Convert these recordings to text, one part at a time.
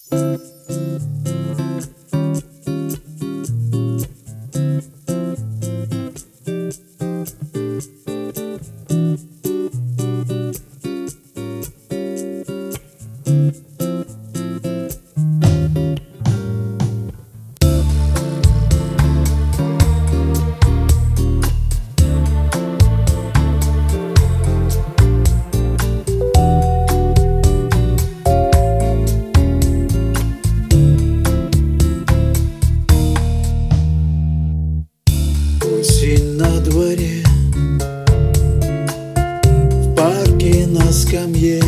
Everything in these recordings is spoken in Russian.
Осень на дворе, в парке на скамье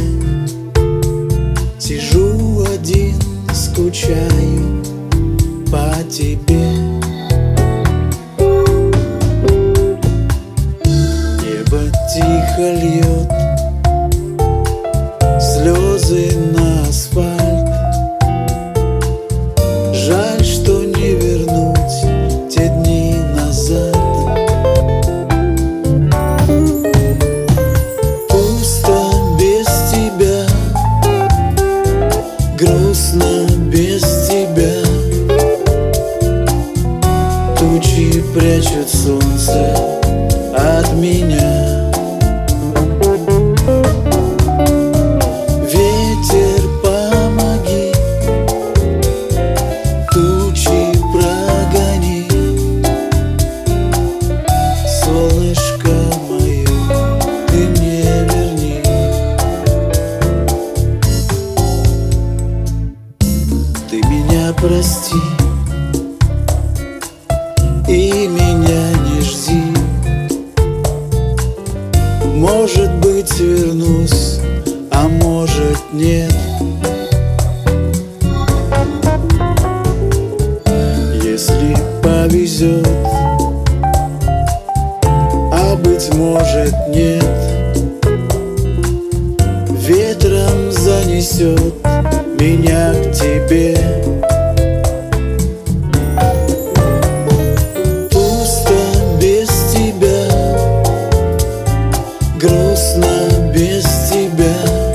сижу один, скучаю по тебе. Небо тихо льет слезы на асфальт. Жаль, что не вернуть те дни назад. Пусто без тебя, грустно без тебя. Тучи прячут солнце от меня. Ветер, помоги, тучи прогони. Солнышко мое, ты мне верни. Ты меня прости и меня не жди. Может быть, вернусь, а может нет. Если повезет, а быть может нет. Ветром занесет меня к тебе. Пусто без тебя, грустно без тебя.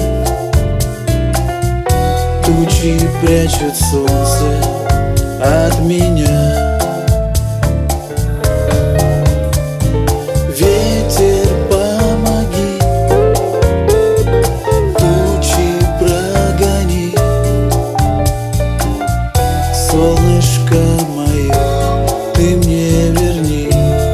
Тучи прячут солнце от меня. Ветер, помоги, тучи прогони. Солнышко мое, ты мне верни.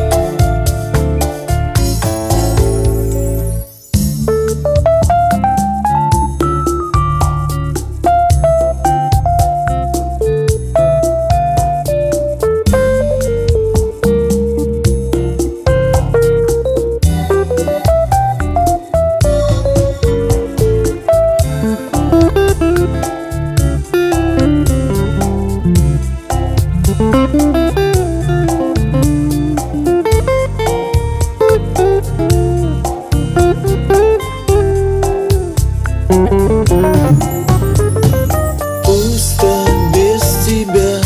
Пусто без тебя,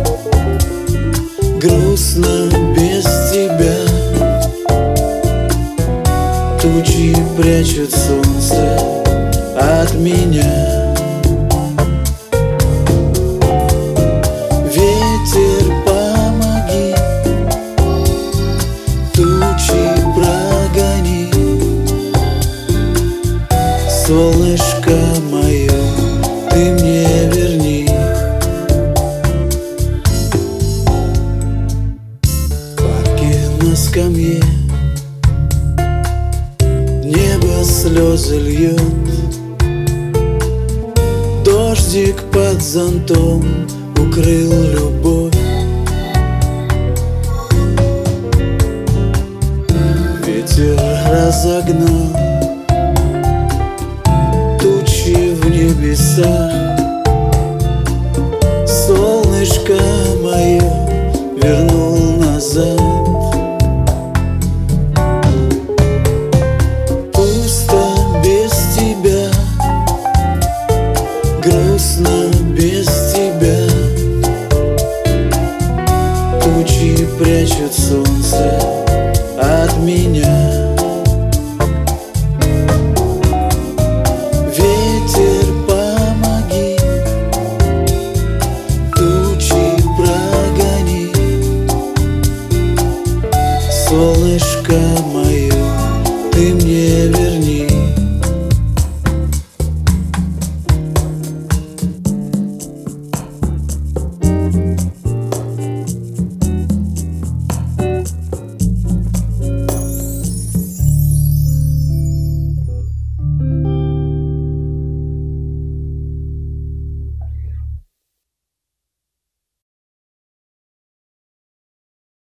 грустно без тебя. Тучи прячут солнце от меня. Ветер, помоги, тучи прогони. Солнышко мое, ты мне верни. В парке на скамье небо слезы льет. Дождик под зонтом укрыл любовь. Ветер разогнал тучи в небесах. Солнышко мое вернул назад. Пусто без тебя, грустно без тебя. Тучи прячут солнце от меня. Ветер, помоги, солнышко мое, ты мне вернись.